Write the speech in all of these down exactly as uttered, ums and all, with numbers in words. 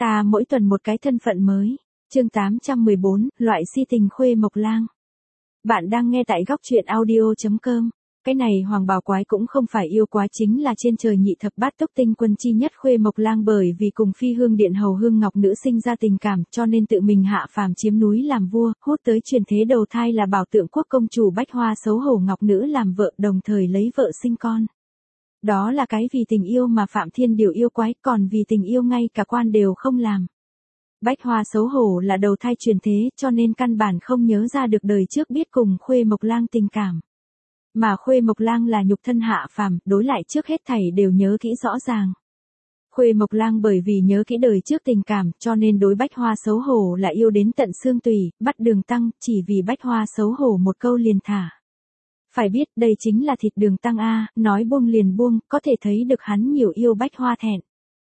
Ta mỗi tuần một cái thân phận mới. Chương tám trăm mười bốn, loại si tình Khuê Mộc Lang. Bạn đang nghe tại góc truyện audio chấm com. Cái này Hoàng Bào Quái cũng không phải yêu quái, chính là trên trời nhị thập bát túc tinh quân chi nhất Khuê Mộc Lang, bởi vì cùng Phi Hương Điện hầu Hương Ngọc Nữ sinh ra tình cảm, cho nên tự mình hạ phàm chiếm núi làm vua, hút tới truyền thế đầu thai là Bảo Tượng Quốc công chủ Bách Hoa xấu hổ Ngọc Nữ làm vợ, đồng thời lấy vợ sinh con. Đó là cái vì tình yêu mà Phạm Thiên Điều yêu quái, còn vì tình yêu ngay cả quan đều không làm. Bách Hoa xấu hổ là đầu thai truyền thế, cho nên căn bản không nhớ ra được đời trước biết cùng Khuê Mộc Lang tình cảm. Mà Khuê Mộc Lang là nhục thân hạ phàm, đối lại trước hết thảy đều nhớ kỹ rõ ràng. Khuê Mộc Lang bởi vì nhớ kỹ đời trước tình cảm, cho nên đối Bách Hoa xấu hổ là yêu đến tận xương tủy, bắt Đường Tăng, chỉ vì Bách Hoa xấu hổ một câu liền thả. Phải biết đây chính là thịt Đường Tăng a, nói buông liền buông, có thể thấy được hắn nhiều yêu Bách Hoa thẹn.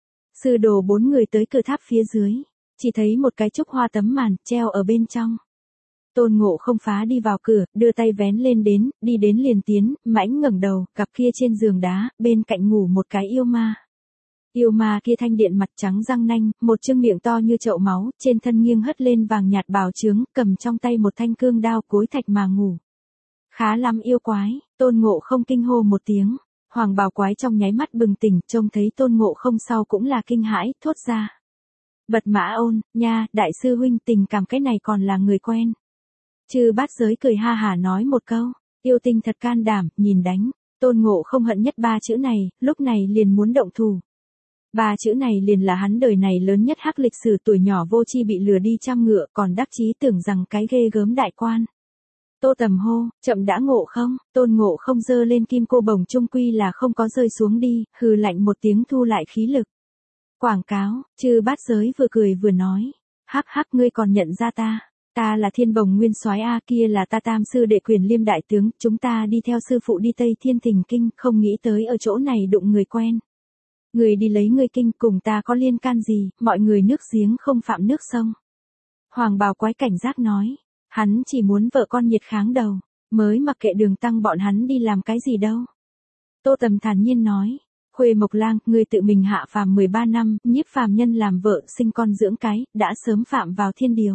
Sư đồ bốn người tới cửa tháp phía dưới, chỉ thấy một cái trúc hoa tấm màn treo ở bên trong. Tôn Ngộ Không phá đi vào cửa, đưa tay vén lên đến, đi đến liền tiến, mãnh ngẩng đầu, cặp kia trên giường đá, bên cạnh ngủ một cái yêu ma. Yêu ma kia thanh điện mặt trắng răng nanh, một chương miệng to như chậu máu, trên thân nghiêng hất lên vàng nhạt bào chướng, cầm trong tay một thanh cương đao cối thạch mà ngủ. Khá lắm yêu quái, Tôn Ngộ Không kinh hô một tiếng. Hoàng Bào Quái trong nháy mắt bừng tỉnh, trông thấy Tôn Ngộ Không sau cũng là kinh hãi, thốt ra. Bật Mã Ôn, nha, đại sư huynh, tình cảm cái này còn là người quen. Chư Bát Giới cười ha hả nói một câu, yêu tinh thật can đảm, nhìn đánh. Tôn Ngộ Không hận nhất ba chữ này, lúc này liền muốn động thủ. Ba chữ này liền là hắn đời này lớn nhất hắc lịch sử, tuổi nhỏ vô tri bị lừa đi trăm ngựa, còn đắc chí tưởng rằng cái ghê gớm đại quan. Tô Tầm hô, chậm đã Ngộ Không. Tôn Ngộ Không giơ lên kim cô bồng trung quy là không có rơi xuống đi, hừ lạnh một tiếng thu lại khí lực. Quảng cáo, Chư Bát Giới vừa cười vừa nói, hắc hắc, ngươi còn nhận ra ta, ta là Thiên Bồng Nguyên Soái a, kia là ta Tam sư đệ Quyền Liêm đại tướng, chúng ta đi theo sư phụ đi Tây Thiên Thỉnh Kinh, không nghĩ tới ở chỗ này đụng người quen. Người đi lấy người kinh, cùng ta có liên can gì, mọi người nước giếng không phạm nước sông. Hoàng Bào Quái cảnh giác nói, hắn chỉ muốn vợ con nhiệt kháng đầu, mới mặc kệ Đường Tăng bọn hắn đi làm cái gì đâu. Tô Tầm thản nhiên nói, Khuê Mộc Lang, ngươi tự mình hạ phàm mười ba năm, nhiếp phàm nhân làm vợ, sinh con dưỡng cái, đã sớm phạm vào thiên điều.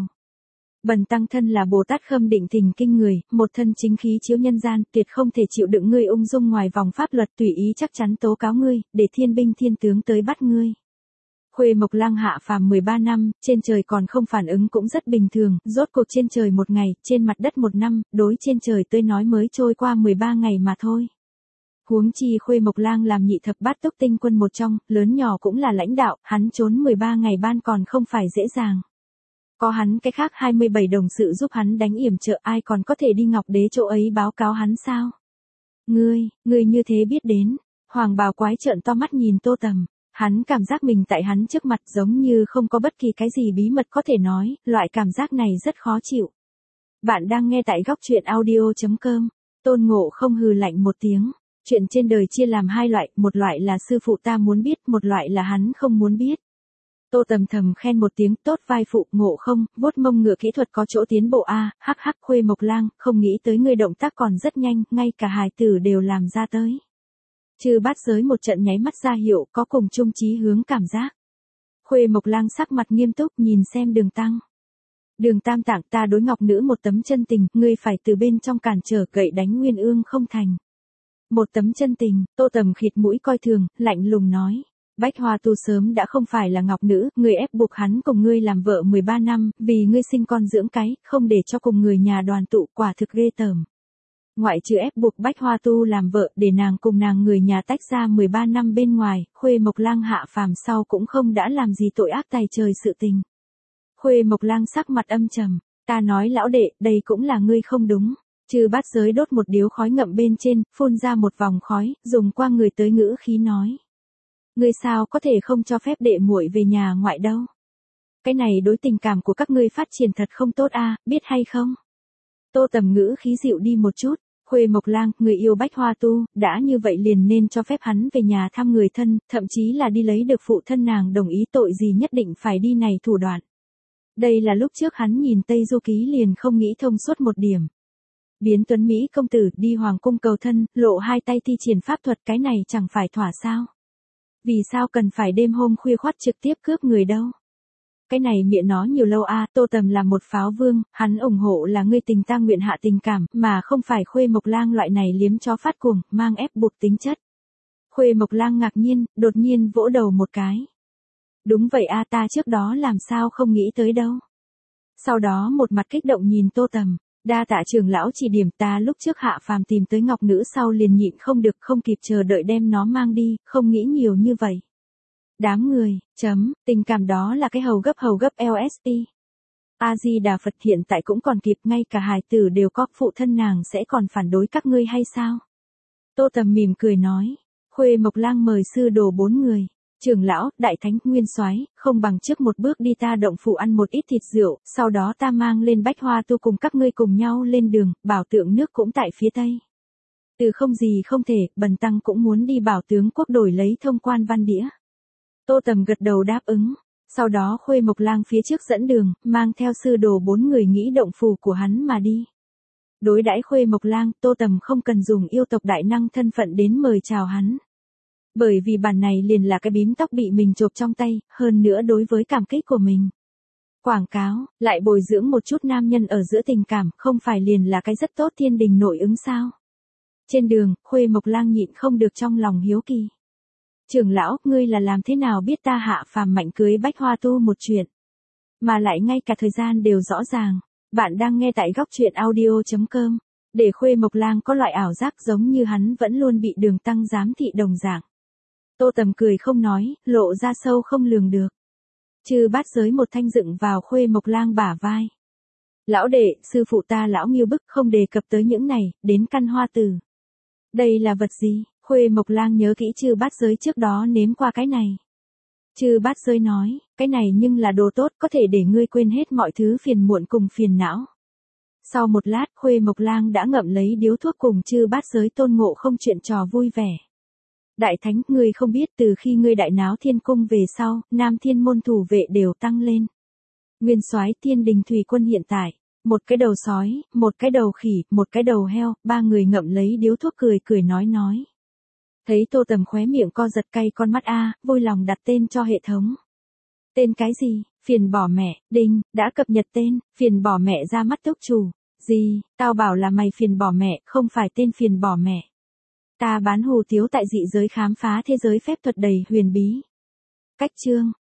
Bần tăng thân là Bồ Tát Khâm Định Thỉnh Kinh người, một thân chính khí chiếu nhân gian, tuyệt không thể chịu đựng ngươi ung dung ngoài vòng pháp luật, tùy ý chắc chắn tố cáo ngươi, để thiên binh thiên tướng tới bắt ngươi. Khuê Mộc Lang hạ phàm mười ba năm, trên trời còn không phản ứng cũng rất bình thường, rốt cuộc trên trời một ngày, trên mặt đất một năm, đối trên trời tới nói mới trôi qua mười ba ngày mà thôi. Huống chi Khuê Mộc Lang làm nhị thập bát túc tinh quân một trong, lớn nhỏ cũng là lãnh đạo, hắn trốn mười ba ngày ban còn không phải dễ dàng. Có hắn cái khác hai mươi bảy đồng sự giúp hắn đánh yểm trợ, ai còn có thể đi Ngọc Đế chỗ ấy báo cáo hắn sao? Ngươi, ngươi như thế biết đến. Hoàng Bào Quái trợn to mắt nhìn Tô Tầm, hắn cảm giác mình tại hắn trước mặt giống như không có bất kỳ cái gì bí mật có thể nói, loại cảm giác này rất khó chịu. Bạn đang nghe tại góc truyện audio chấm com. Tôn Ngộ Không hừ lạnh một tiếng. Chuyện trên đời chia làm hai loại, một loại là sư phụ ta muốn biết, một loại là hắn không muốn biết. Tô Tầm thầm khen một tiếng, tốt vai phụ, Ngộ Không, vuốt mông ngựa kỹ thuật có chỗ tiến bộ a, hắc hắc. Khuê Mộc Lang, không nghĩ tới ngươi động tác còn rất nhanh, ngay cả hài tử đều làm ra tới. Chư Bát Giới một trận nháy mắt ra hiệu, có cùng chung chí hướng cảm giác. Khuê Mộc Lang sắc mặt nghiêm túc nhìn xem Đường Tăng. Đường Tam Tạng, ta đối Ngọc Nữ một tấm chân tình, ngươi phải từ bên trong cản trở, gậy đánh Nguyên Ương không thành. Một tấm chân tình. Tô Tầm khịt mũi coi thường, lạnh lùng nói. Bách Hoa tu sớm đã không phải là Ngọc Nữ, ngươi ép buộc hắn cùng ngươi làm vợ mười ba năm, vì ngươi sinh con dưỡng cái, không để cho cùng người nhà đoàn tụ, quả thực ghê tởm. Ngoại trừ ép buộc Bách Hoa tu làm vợ để nàng cùng nàng người nhà tách ra mười ba năm bên ngoài, Khuê Mộc Lang hạ phàm sau cũng không đã làm gì tội ác tày trời sự tình. Khuê Mộc Lang sắc mặt âm trầm, ta nói lão đệ, đây cũng là ngươi không đúng. Chư Bát Giới đốt một điếu khói ngậm bên trên, phun ra một vòng khói, dùng qua người tới ngữ khí nói. Ngươi sao có thể không cho phép đệ muội về nhà ngoại đâu? Cái này đối tình cảm của các ngươi phát triển thật không tốt a, biết hay không? Tô Tầm ngữ khí dịu đi một chút, Khuê Mộc Lang, người yêu Bách Hoa tu, đã như vậy liền nên cho phép hắn về nhà thăm người thân, thậm chí là đi lấy được phụ thân nàng đồng ý, tội gì nhất định phải đi này thủ đoạn. Đây là lúc trước hắn nhìn Tây Du Ký liền không nghĩ thông suốt một điểm. Biến Tuấn Mỹ công tử đi hoàng cung cầu thân, lộ hai tay thi triển pháp thuật, cái này chẳng phải thỏa sao? Vì sao cần phải đêm hôm khuya khoắt trực tiếp cướp người đâu? cái này miệng nó nhiều lâu a, Tô Tầm là một pháo vương, hắn ủng hộ là ngươi tình ta nguyện hạ tình cảm, mà không phải Khuê Mộc Lang loại này liếm cho phát cuồng, mang ép buộc tính chất. Khuê Mộc Lang ngạc nhiên, đột nhiên vỗ đầu một cái. Đúng vậy a, ta trước đó làm sao không nghĩ tới đâu. Sau đó một mặt kích động nhìn Tô Tầm, đa tạ trưởng lão chỉ điểm, ta lúc trước hạ phàm tìm tới ngọc nữ sau liền nhịn không được, không kịp chờ đợi đem nó mang đi, không nghĩ nhiều như vậy. Đám người, chấm, tình cảm đó là cái hầu gấp hầu gấp lờ ét tê. A-di-đà Phật, hiện tại cũng còn kịp, ngay cả hài tử đều có, phụ thân nàng sẽ còn phản đối các ngươi hay sao? Tô Tầm mỉm cười nói, Khuê Mộc Lang mời sư đồ bốn người. Trưởng lão, đại thánh, nguyên soái, không bằng trước một bước đi ta động phủ ăn một ít thịt rượu, sau đó ta mang lên Bách Hoa Tu cùng các ngươi cùng nhau lên đường, bảo tượng nước cũng tại phía tây. Từ không gì không thể, bần tăng cũng muốn đi bảo tướng quốc đổi lấy thông quan văn đĩa. Tô Tầm gật đầu đáp ứng, sau đó Khuê Mộc Lang phía trước dẫn đường, mang theo sư đồ bốn người nghĩ động phủ của hắn mà đi. Đối đãi Khuê Mộc Lang, Tô Tầm không cần dùng yêu tộc đại năng thân phận đến mời chào hắn. Bởi vì bản này liền là cái bím tóc bị mình chộp trong tay, hơn nữa đối với cảm kích của mình. Quảng cáo, lại bồi dưỡng một chút nam nhân ở giữa tình cảm, không phải liền là cái rất tốt thiên đình nội ứng sao. Trên đường, Khuê Mộc Lang nhịn không được trong lòng hiếu kỳ. Trưởng lão, ngươi là làm thế nào biết ta hạ phàm mạnh cưới Bách Hoa Tu một chuyện? Mà lại ngay cả thời gian đều rõ ràng. Bạn đang nghe tại góc truyện audio chấm com. Để Khuê Mộc Lang có loại ảo giác giống như hắn vẫn luôn bị Đường Tăng giám thị đồng dạng. Tô Tầm cười không nói, lộ ra sâu không lường được. Chư Bát Giới một thanh dựng vào Khuê Mộc Lang bả vai. Lão đệ, sư phụ ta lão Nghiêu Bức không đề cập tới những này, đến căn hoa tử. Đây là vật gì? Khuê Mộc Lang nhớ kỹ Chư Bát Giới trước đó nếm qua cái này. Chư Bát Giới nói, cái này nhưng là đồ tốt, có thể để ngươi quên hết mọi thứ phiền muộn cùng phiền não. Sau một lát, Khuê Mộc Lang đã ngậm lấy điếu thuốc cùng Chư Bát Giới tôn ngộ không chuyện trò vui vẻ. Đại thánh, ngươi không biết từ khi ngươi đại náo thiên cung về sau, nam thiên môn thủ vệ đều tăng lên. Nguyên soái Thiên Đình Thủy Quân hiện tại, một cái đầu sói, một cái đầu khỉ, một cái đầu heo, ba người ngậm lấy điếu thuốc cười cười nói nói. Thấy Tô Tầm khóe miệng co giật cay con mắt a, vui lòng đặt tên cho hệ thống. Tên cái gì? Phiền bỏ mẹ, đinh, đã cập nhật tên, phiền bỏ mẹ ra mắt túc chủ. Gì, tao bảo là mày phiền bỏ mẹ, không phải tên phiền bỏ mẹ. Ta bán hù tiếu tại dị giới khám phá thế giới phép thuật đầy huyền bí. Cách chương.